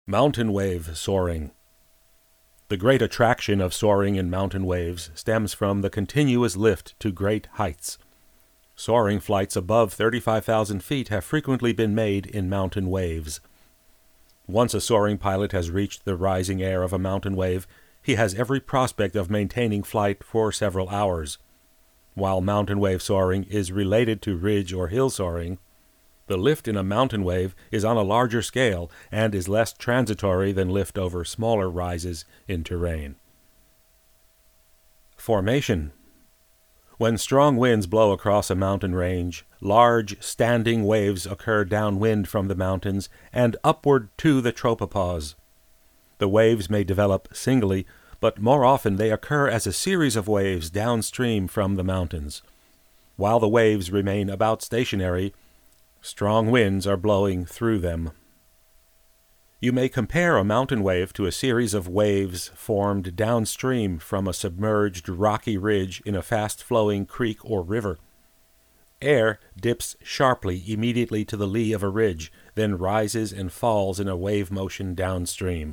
Mountain wave soaring. The great attraction of soaring in mountain waves stems from the continuous lift to great heights. Soaring flights above 35,000 feet have frequently been made in mountain waves. Once a soaring pilot has reached the rising air of a mountain wave, he has every prospect of maintaining flight for several hours. While mountain wave soaring is related to ridge or hill soaring, the lift in a mountain wave is on a larger scale and is less transitory than lift over smaller rises in terrain. Formation. When strong winds blow across a mountain range, large standing waves occur downwind from the mountains and upward to the tropopause. The waves may develop singly, but more often they occur as a series of waves downstream from the mountains. While the waves remain about stationary, strong winds are blowing through them. You may compare a mountain wave to a series of waves formed downstream from a submerged rocky ridge in a fast-flowing creek or river. Air dips sharply immediately to the lee of a ridge, then rises and falls in a wave motion downstream.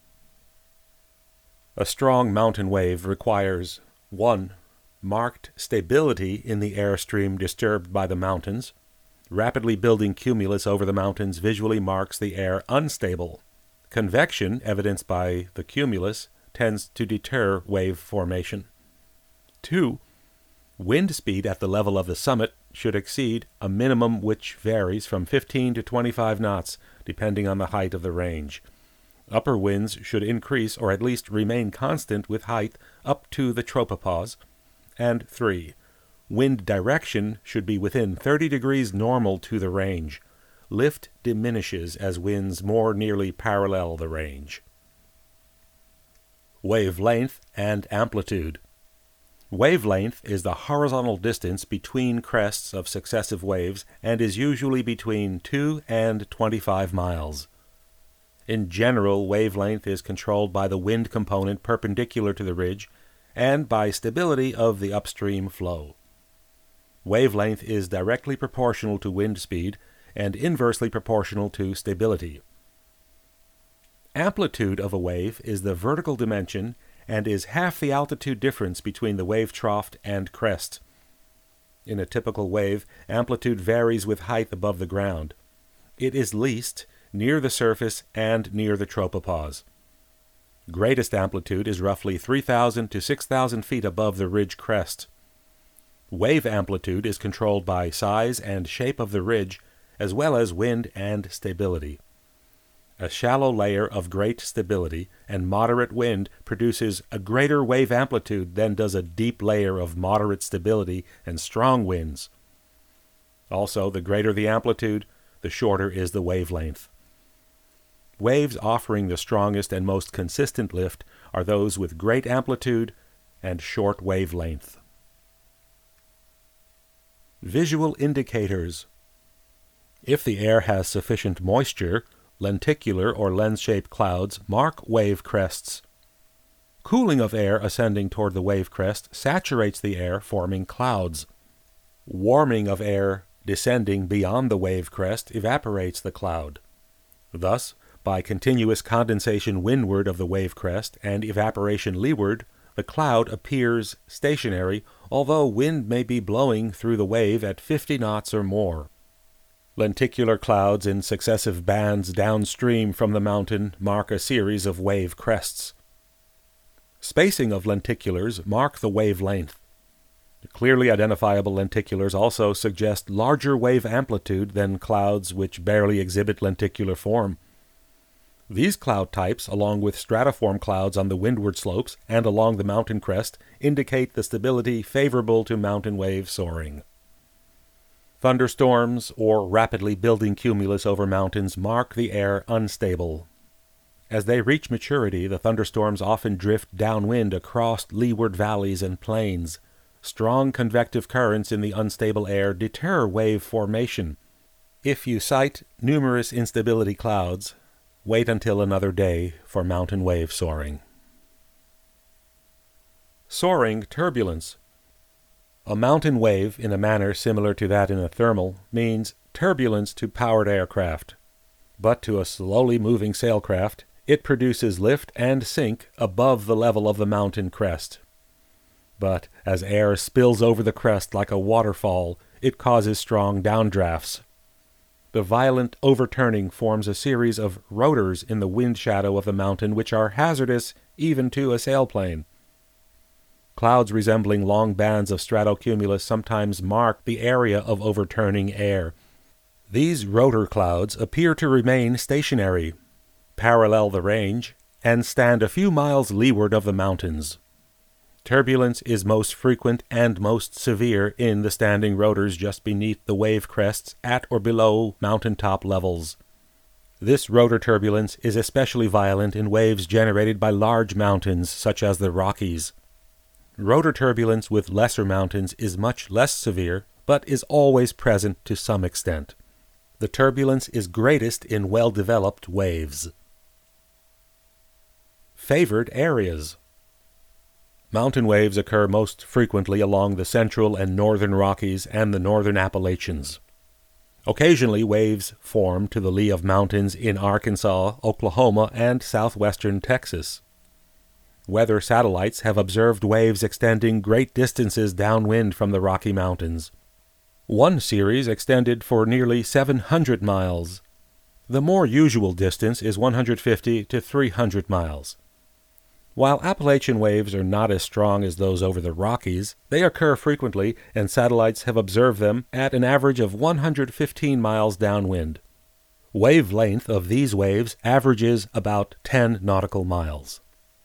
A strong mountain wave requires 1. Marked stability in the airstream disturbed by the mountains. Rapidly building cumulus over the mountains visually marks the air unstable. Convection, evidenced by the cumulus, tends to deter wave formation. 2. Wind speed at the level of the summit should exceed a minimum which varies from 15 to 25 knots, depending on the height of the range. Upper winds should increase or at least remain constant with height up to the tropopause. And 3. Wind direction should be within 30 degrees normal to the range. Lift diminishes as winds more nearly parallel the range. Wavelength and amplitude. Wavelength is the horizontal distance between crests of successive waves and is usually between 2 and 25 miles. In general, wavelength is controlled by the wind component perpendicular to the ridge and by stability of the upstream flow. Wavelength is directly proportional to wind speed and inversely proportional to stability. Amplitude of a wave is the vertical dimension and is half the altitude difference between the wave trough and crest. In a typical wave, amplitude varies with height above the ground. It is least near the surface and near the tropopause. Greatest amplitude is roughly 3,000 to 6,000 feet above the ridge crest. Wave amplitude is controlled by size and shape of the ridge, as well as wind and stability. A shallow layer of great stability and moderate wind produces a greater wave amplitude than does a deep layer of moderate stability and strong winds. Also, the greater the amplitude, the shorter is the wavelength. Waves offering the strongest and most consistent lift are those with great amplitude and short wavelength. Visual indicators. If the air has sufficient moisture, lenticular or lens-shaped clouds mark wave crests. Cooling of air ascending toward the wave crest saturates the air, forming clouds. Warming of air descending beyond the wave crest evaporates the cloud. Thus, by continuous condensation windward of the wave crest and evaporation leeward, the cloud appears stationary, although wind may be blowing through the wave at 50 knots or more. Lenticular clouds in successive bands downstream from the mountain mark a series of wave crests. Spacing of lenticulars mark the wavelength. Clearly identifiable lenticulars also suggest larger wave amplitude than clouds which barely exhibit lenticular form. These cloud types, along with stratiform clouds on the windward slopes and along the mountain crest, indicate the stability favorable to mountain wave soaring. Thunderstorms, or rapidly building cumulus over mountains, mark the air unstable. As they reach maturity, the thunderstorms often drift downwind across leeward valleys and plains. Strong convective currents in the unstable air deter wave formation. If you sight numerous instability clouds, wait until another day for mountain wave soaring. Soaring turbulence. A mountain wave, in a manner similar to that in a thermal, means turbulence to powered aircraft. But to a slowly moving sailcraft, it produces lift and sink above the level of the mountain crest. But as air spills over the crest like a waterfall, it causes strong downdrafts. The violent overturning forms a series of rotors in the wind shadow of the mountain which are hazardous even to a sailplane. Clouds resembling long bands of stratocumulus sometimes mark the area of overturning air. These rotor clouds appear to remain stationary, parallel the range, and stand a few miles leeward of the mountains. Turbulence is most frequent and most severe in the standing rotors just beneath the wave crests at or below mountaintop levels. This rotor turbulence is especially violent in waves generated by large mountains such as the Rockies. Rotor turbulence with lesser mountains is much less severe, but is always present to some extent. The turbulence is greatest in well-developed waves. Favored areas. Mountain waves occur most frequently along the central and northern Rockies and the northern Appalachians. Occasionally, waves form to the lee of mountains in Arkansas, Oklahoma, and southwestern Texas. Weather satellites have observed waves extending great distances downwind from the Rocky Mountains. One series extended for nearly 700 miles. The more usual distance is 150 to 300 miles. While Appalachian waves are not as strong as those over the Rockies, they occur frequently, and satellites have observed them at an average of 115 miles downwind. Wavelength of these waves averages about 10 nautical miles.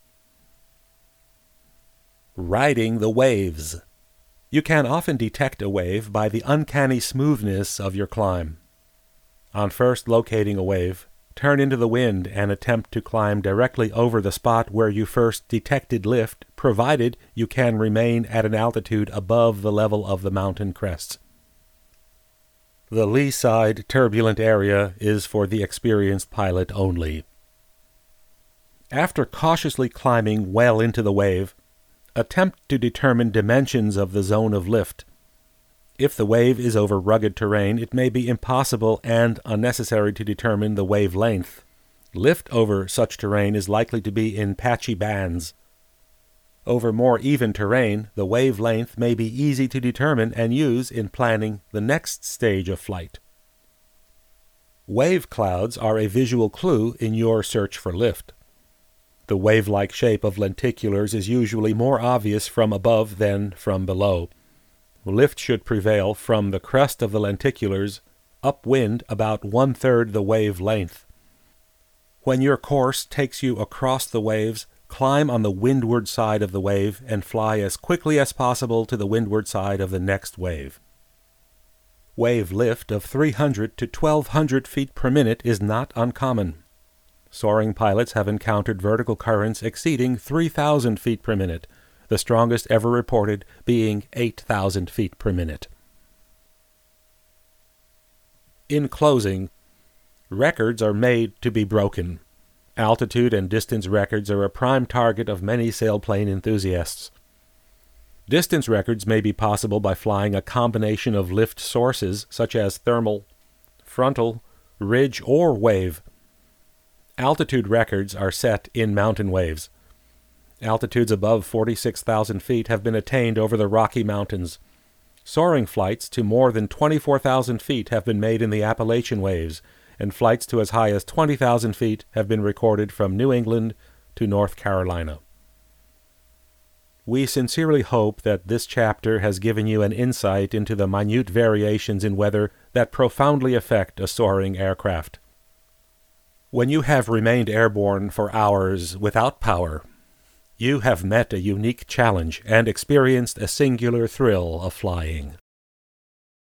Riding the waves. You can often detect a wave by the uncanny smoothness of your climb. On first locating a wave, turn into the wind and attempt to climb directly over the spot where you first detected lift, provided you can remain at an altitude above the level of the mountain crests. The lee side turbulent area is for the experienced pilot only. After cautiously climbing well into the wave, attempt to determine dimensions of the zone of lift. If the wave is over rugged terrain, it may be impossible and unnecessary to determine the wave length. Lift over such terrain is likely to be in patchy bands. Over more even terrain, the wave length may be easy to determine and use in planning the next stage of flight. Wave clouds are a visual clue in your search for lift. The wave-like shape of lenticulars is usually more obvious from above than from below. Lift should prevail from the crest of the lenticulars upwind about 1/3 the wave length. When your course takes you across the waves, climb on the windward side of the wave and fly as quickly as possible to the windward side of the next wave. Wave lift of 300 to 1,200 feet per minute is not uncommon. Soaring pilots have encountered vertical currents exceeding 3,000 feet per minute, the strongest ever reported being 8,000 feet per minute. In closing, records are made to be broken. Altitude and distance records are a prime target of many sailplane enthusiasts. Distance records may be possible by flying a combination of lift sources such as thermal, frontal, ridge, or wave. Altitude records are set in mountain waves. Altitudes above 46,000 feet have been attained over the Rocky Mountains. Soaring flights to more than 24,000 feet have been made in the Appalachian waves, and flights to as high as 20,000 feet have been recorded from New England to North Carolina. We sincerely hope that this chapter has given you an insight into the minute variations in weather that profoundly affect a soaring aircraft. When you have remained airborne for hours without power, you have met a unique challenge and experienced a singular thrill of flying.